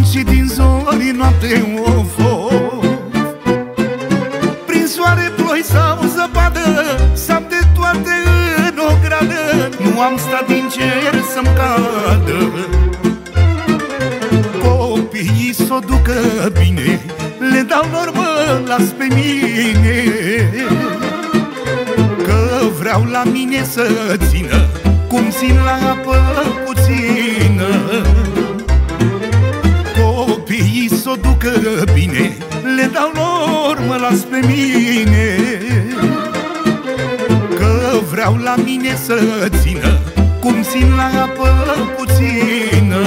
și din zori noapte of, of. Prin soare, ploi sau zăpadă, s-am de toate în o gradă. Nu am stat din cer să-mi cadă. Copiii s-o ducă bine, le dau lor, mă las pe mine, că vreau la mine să țină cum țin la apă puțină. Copiii s-o ducă bine, le dau lor, mă las pe mine, că vreau la mine să țină cum țin la apă puțină.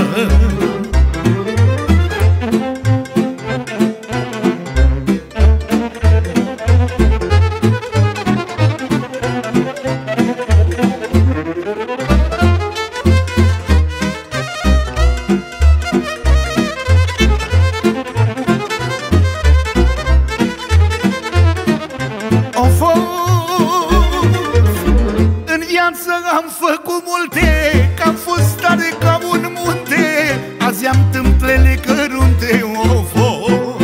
În viață am făcut multe, că am fost tare ca un munte. Azi am tâmplele cărunte, of, of.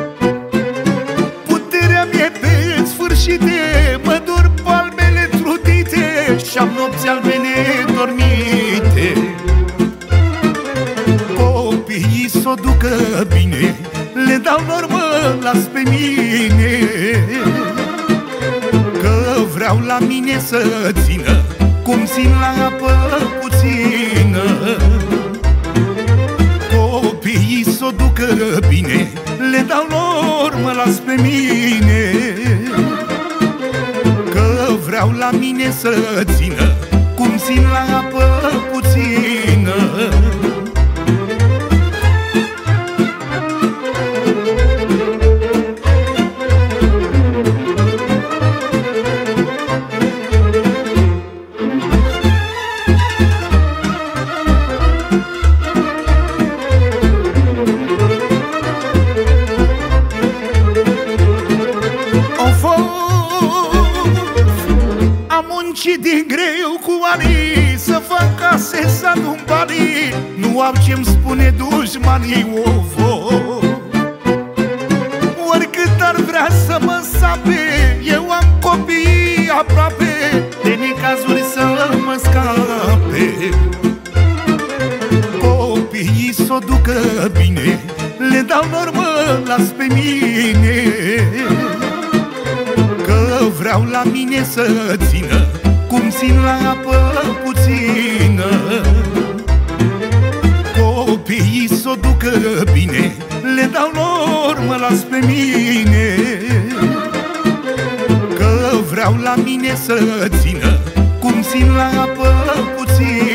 Puterea mie pe sfârșite, mă dor palmele trudite și-am nopți albe nedormite. Copiii s-o ducă bine, le dau lor, mă las pe mine, că vreau la mine să țină cum țin la apă puțină. Copiii s-o ducă bine, le dau lor, mă las pe mine, că vreau la mine să țină cum țin la apă puțină. Și din greu cu ani să fac case, să adun banii. Nu au ce-mi spune dușmanii, of, of. Oricât ar vrea să mă sape, eu am copii aproape, de necazuri să mă scape. Copiii s-o ducă bine, le dau lor, mă las pe mine, că vreau la mine să țină cum țin la apă puțină. Copiii s-o ducă bine, le dau lor, mă las pe mine, că vreau la mine să țină cum țin la apă puțină.